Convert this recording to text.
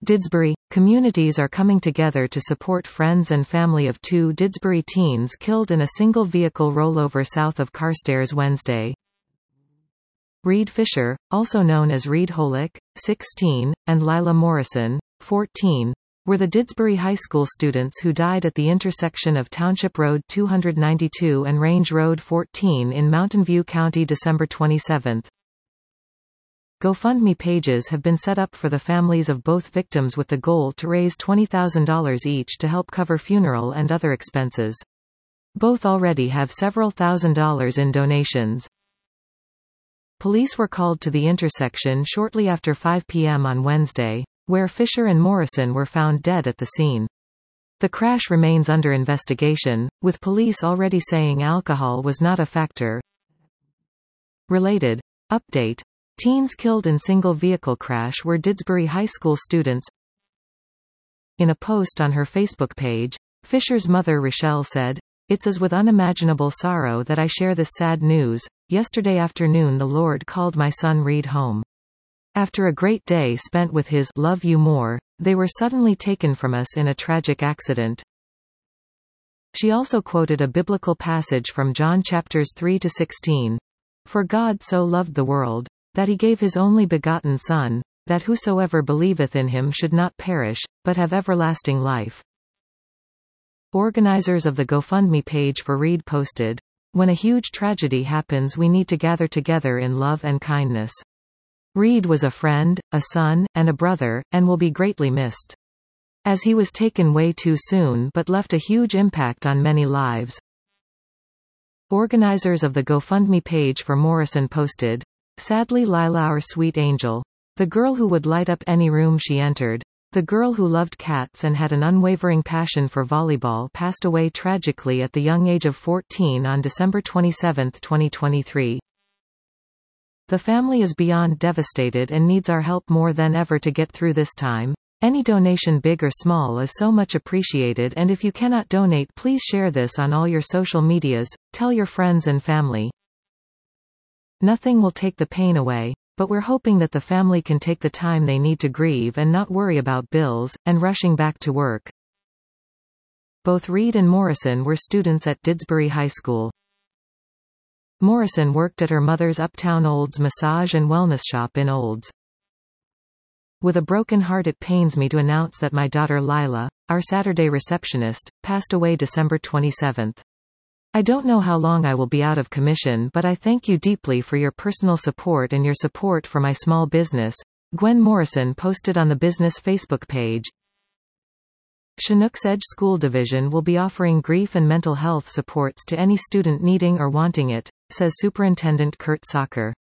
Didsbury. Communities are coming together to support friends and family of two Didsbury teens killed in a single vehicle rollover south of Carstairs Wednesday. Reed Fisher, also known as Reed Holick, 16, and Lila Morrison, 14, were the Didsbury High School students who died at the intersection of Township Road 292 and Range Road 14 in Mountain View County December 27. GoFundMe pages have been set up for the families of both victims with the goal to raise $20,000 each to help cover funeral and other expenses. Both already have several $1,000s in donations. Police were called to the intersection shortly after 5 p.m. on Wednesday, where Fisher and Morrison were found dead at the scene. The crash remains under investigation, with police already saying alcohol was not a factor. Related update. Teens killed in single vehicle crash were Didsbury High School students. In a post on her Facebook page, Fisher's mother Rochelle said, "It's as with unimaginable sorrow that I share this sad news. Yesterday afternoon the Lord called my son Reed home. After a great day spent with his Love You More, they were suddenly taken from us in a tragic accident." She also quoted a biblical passage from John chapters 3-16. "For God so loved the world, that he gave his only begotten Son, that whosoever believeth in him should not perish, but have everlasting life." Organizers of the GoFundMe page for Reed posted, "When a huge tragedy happens we need to gather together in love and kindness. Reed was a friend, a son, and a brother, and will be greatly missed. As he was taken way too soon but left a huge impact on many lives." Organizers of the GoFundMe page for Morrison posted, "Sadly Lila, our sweet angel. The girl who would light up any room she entered. The girl who loved cats and had an unwavering passion for volleyball passed away tragically at the young age of 14 on December 27, 2023. The family is beyond devastated and needs our help more than ever to get through this time. Any donation big or small is so much appreciated, and if you cannot donate please share this on all your social medias, tell your friends and family. Nothing will take the pain away, but we're hoping that the family can take the time they need to grieve and not worry about bills, and rushing back to work." Both Reed and Morrison were students at Didsbury High School. Morrison worked at her mother's Uptown Olds massage and wellness shop in Olds. "With a broken heart it pains me to announce that my daughter Lila, our Saturday receptionist, passed away December 27. I don't know how long I will be out of commission, but I thank you deeply for your personal support and your support for my small business," Gwen Morrison posted on the business Facebook page. Chinook's Edge School Division will be offering grief and mental health supports to any student needing or wanting it, says Superintendent Kurt Socker.